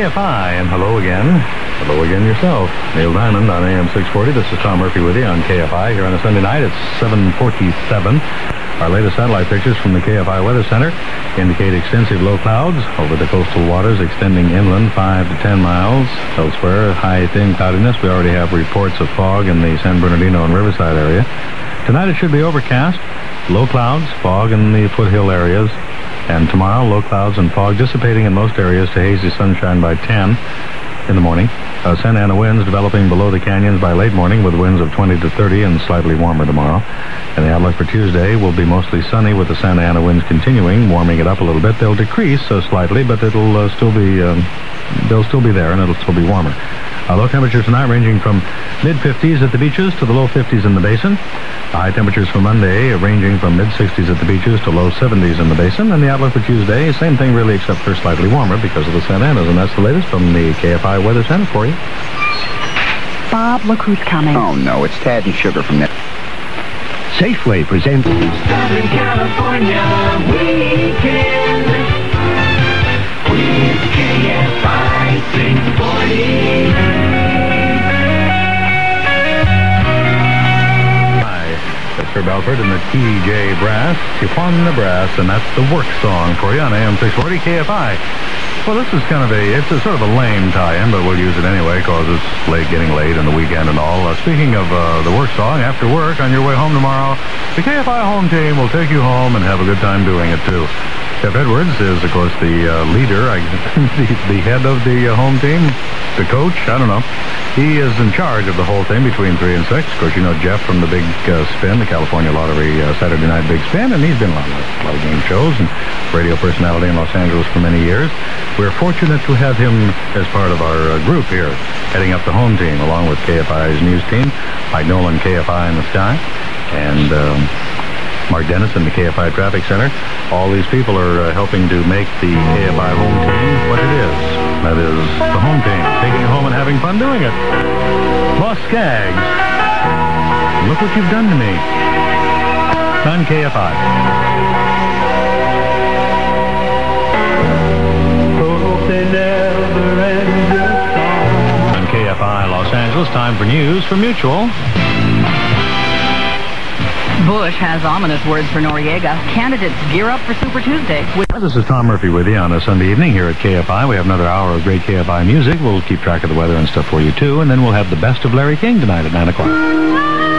KFI, and hello again. Hello again yourself. Neil Diamond on AM 640. This is Tom Murphy with you on KFI here on a Sunday night. It's 7:47. Our latest satellite pictures from the KFI Weather Center indicate extensive low clouds over the coastal waters extending inland 5 to 10 miles. Elsewhere, high thin cloudiness. We already have reports of fog in the San Bernardino and Riverside area. Tonight it should be overcast, low clouds, fog in the foothill areas. And tomorrow, low clouds and fog dissipating in most areas to hazy sunshine by 10 in the morning. Santa Ana winds developing below the canyons by late morning with winds of 20 to 30 and slightly warmer tomorrow. And the outlook for Tuesday will be mostly sunny with the Santa Ana winds continuing, warming it up a little bit. They'll decrease slightly, but it'll still be they'll still be there and it'll still be warmer. Low temperatures tonight ranging from mid-50s at the beaches to the low 50s in the basin. High temperatures for Monday ranging from mid-60s at the beaches to low 70s in the basin. And the outlook for Tuesday, same thing really except for slightly warmer because of the Santa Anas. And that's the latest from the KFI Weather Center for you. Bob, look who's coming. Oh, no, it's Tad and Sugar from there. Safeway presents Southern California Weekend with KFI 640. Herb Alford and the TJ Brass, Tijuana Brass, and that's the work song for you on AM 640 KFI. Well, this is kind of it's a sort of a lame tie-in, but we'll use it anyway because it's getting late in the weekend and all. Speaking of the work song, after work, on your way home tomorrow, the KFI home team will take you home and have a good time doing it, too. Jeff Edwards is, of course, the leader, the head of the home team, the coach, I don't know. He is in charge of the whole thing between 3 and 6. Of course, you know Jeff from the Big Spin, the California Lottery Saturday Night Big Spin, and he's been on a lot of game shows and radio personality in Los Angeles for many years. We're fortunate to have him as part of our group here, heading up the home team, along with KFI's news team, Mike Nolan, KFI in the Sky, and Mark Dennis in the KFI Traffic Center. All these people are helping to make the KFI home team what it is. That is the home team, taking it home and having fun doing it. Boss Skaggs, look what you've done to me. On KFI. Hope they never end your song. On KFI Los Angeles, time for news from Mutual. Bush has ominous words for Noriega. Candidates gear up for Super Tuesday. This is Tom Murphy with you on a Sunday evening here at KFI. We have another hour of great KFI music. We'll keep track of the weather and stuff for you, too. And then we'll have the best of Larry King tonight at 9 o'clock.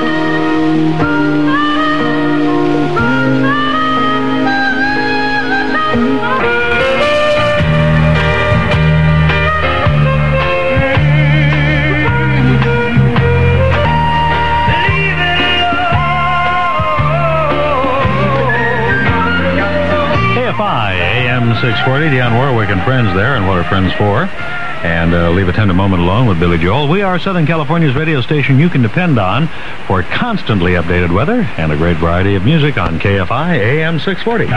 AM 640, Dionne Warwick and friends there, and what are friends for? And leave a tender moment alone with Billy Joel. We are Southern California's radio station you can depend on for constantly updated weather and a great variety of music on KFI AM 640.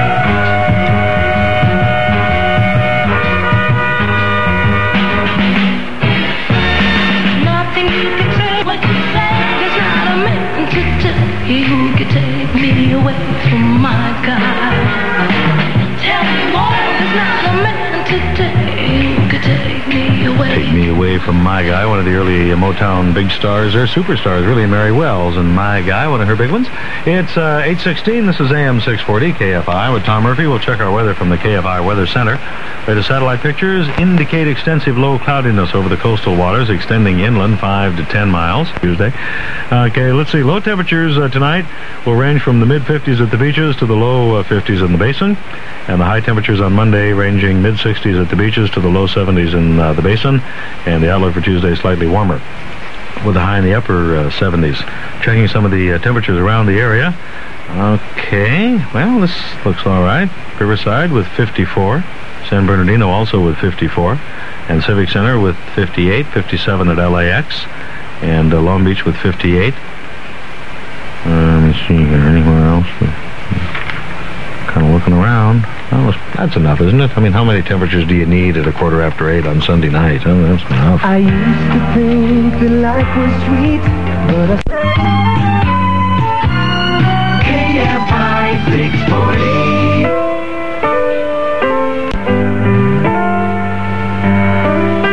Nothing you can say what you say. There's not a man today who could take me away from my guy. Tell me more, there's not a man today who could take me away. Take me away from my guy, one of the early Motown big stars, or superstars, really, Mary Wells, and my guy, one of her big ones. It's 8:16. This is AM 640 KFI with Tom Murphy. We'll check our weather from the KFI Weather Center. Latest satellite pictures indicate extensive low cloudiness over the coastal waters, extending inland 5 to 10 miles Tuesday. Okay, let's see. Low temperatures tonight will range from the mid-50s at the beaches to the low 50s in the basin. And the high temperatures on Monday ranging mid-60s at the beaches to the low 70s in the basin. And the outlook for Tuesday slightly warmer, with a high in the upper 70s. Checking some of the temperatures around the area. Okay, well, this looks all right. Riverside with 54. San Bernardino also with 54. And Civic Center with 58, 57 at LAX. And Long Beach with 58. Let me see here. Anywhere else? Kind of looking around. Well, that's enough, isn't it? I mean, how many temperatures do you need at 8:15 on Sunday night? Oh, that's enough. I used to think that life was sweet, but KFI 640.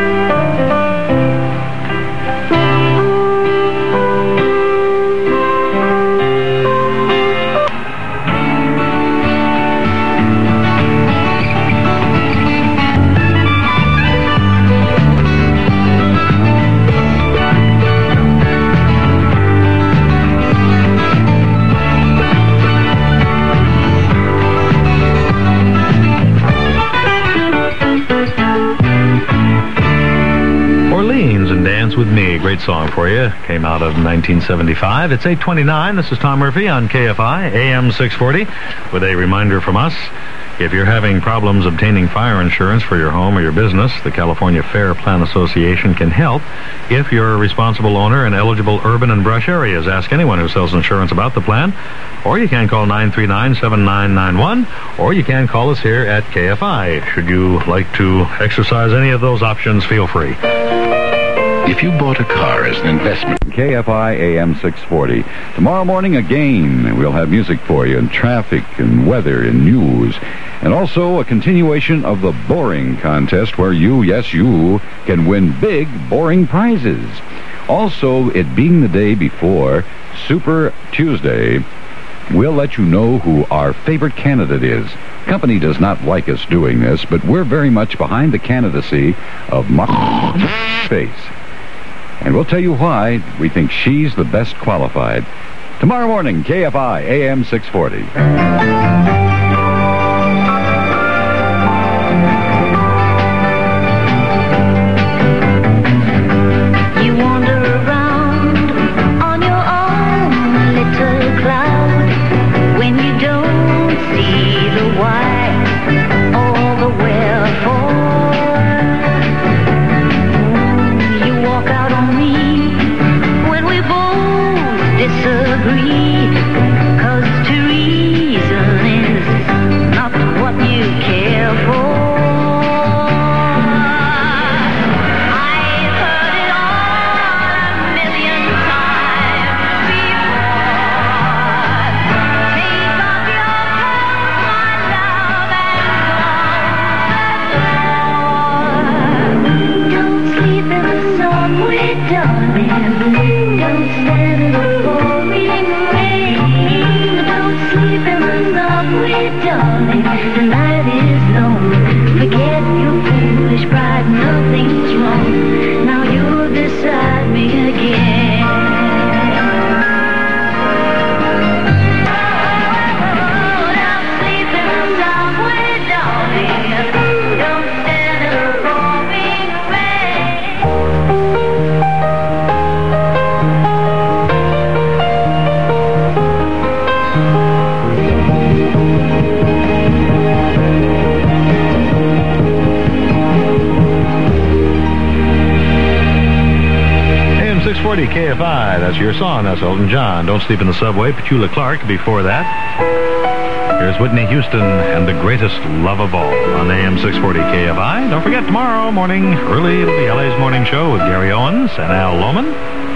great song for you. Came out of 1975. It's 8:29. This is Tom Murphy on KFI, AM 640, with a reminder from us. If you're having problems obtaining fire insurance for your home or your business, the California Fair Plan Association can help if you're a responsible owner in eligible urban and brush areas. Ask anyone who sells insurance about the plan, or you can call 939-7991, or you can call us here at KFI. Should you like to exercise any of those options, feel free. If you bought a car as an investment... KFI AM 640. Tomorrow morning, a game. We'll have music for you, and traffic, and weather, and news. And also a continuation of the boring contest where you, yes, you, can win big boring prizes. Also, it being the day before Super Tuesday, we'll let you know who our favorite candidate is. Company does not like us doing this, but we're very much behind the candidacy of Face. And we'll tell you why we think she's the best qualified. Tomorrow morning, KFI AM 640. You wander around on your own little cloud when you don't see the why or the wherefore. You walk out on me when we both disagree, 'cause to reason is not what you care for. I've heard it all a million times before. Take off your coat, my love, and close the door. Don't sleep in the subway, darling. Don't stand in the pouring rain. Don't sleep in the subway, darling. The night is long. Forget your foolish pride. Nothing's wrong. Now you're beside me again. Don't sleep in the subway, darling. Don't stand in the pouring rain. AM 640 KFI, that's your song. That's Elton John. Don't Sleep in the Subway. Petula Clark before that. Here's Whitney Houston and The Greatest Love of All on AM 640 KFI. Don't forget, tomorrow morning, early, it'll be LA's Morning Show with Gary Owens and Al Lohman.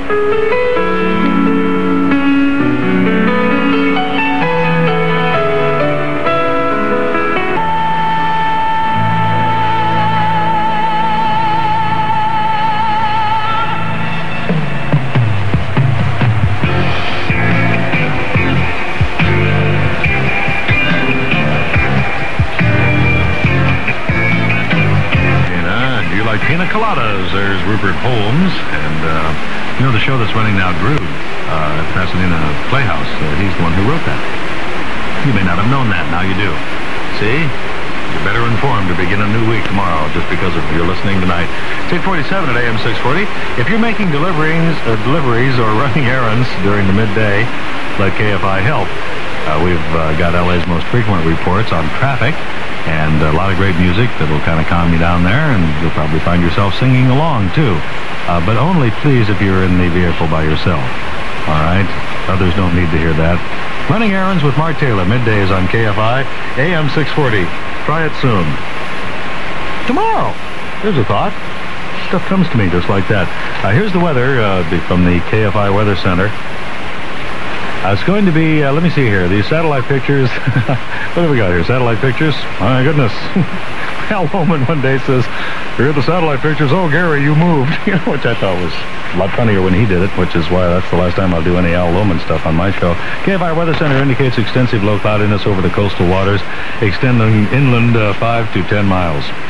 Pina Coladas. There's Rupert Holmes, and you know the show that's running now, Drood, at Pasadena Playhouse. He's the one who wrote that. You may not have known that. Now you do. See? You're better informed to begin a new week tomorrow just because of your listening tonight. It's 8:47 at AM 640. If you're making deliveries or running errands during the midday, let KFI help. We've got LA's most frequent reports on traffic and a lot of great music that will kind of calm you down there, and you'll probably find yourself singing along, too. But only, please, if you're in the vehicle by yourself. All right? Others don't need to hear that. Running Errands with Mark Taylor, middays on KFI, AM 640. Try it soon. Tomorrow. Here's a thought. Stuff comes to me just like that. Here's the weather from the KFI Weather Center. It's going to be, let me see here, these satellite pictures. What have we got here? Satellite pictures? My goodness. Al Lohman one day says, here are the satellite pictures. Oh, Gary, you moved. Which I thought was a lot funnier when he did it, which is why that's the last time I'll do any Al Lohman stuff on my show. KFI Weather Center indicates extensive low cloudiness over the coastal waters, extending inland 5 to 10 miles.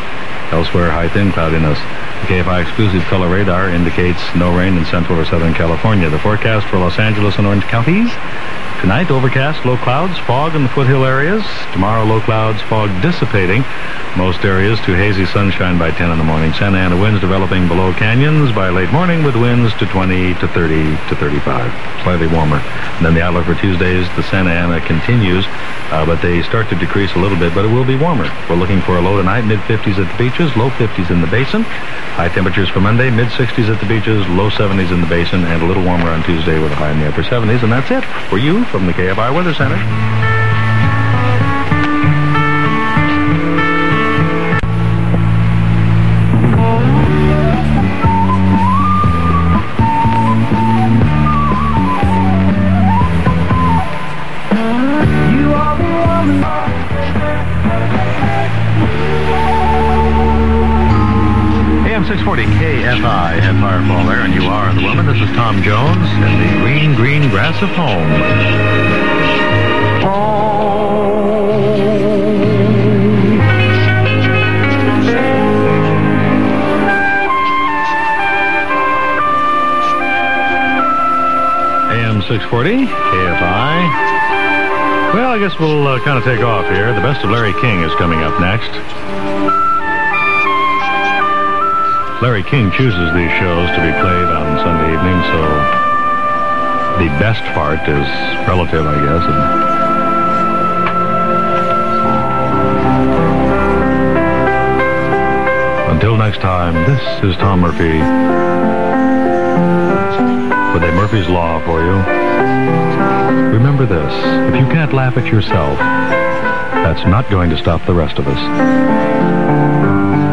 Elsewhere, high thin cloudiness. The KFI exclusive color radar indicates no rain in central or southern California. The forecast for Los Angeles and Orange counties. Tonight, overcast, low clouds, fog in the foothill areas. Tomorrow, low clouds, fog dissipating. Most areas to hazy sunshine by 10 in the morning. Santa Ana winds developing below canyons by late morning with winds to 20 to 30 to 35. Slightly warmer. And then the outlook for Tuesdays, the Santa Ana continues, but they start to decrease a little bit, but it will be warmer. We're looking for a low tonight, mid-50s at the beaches, low 50s in the basin. High temperatures for Monday, mid-60s at the beaches, low 70s in the basin, and a little warmer on Tuesday with a high in the upper 70s. And that's it for you from the KFI Weather Center. AM 640 KFI at Firefall there, and you are the woman. This is Tom Jones and the green, green grass of home. AM 640 KFI. Well, I guess we'll kind of take off here. The Best of Larry King is coming up next. Larry King chooses these shows to be played on Sunday evening, so the best part is relative, I guess. Until next time, this is Tom Murphy with a Murphy's Law for you. Remember this, if you can't laugh at yourself, that's not going to stop the rest of us.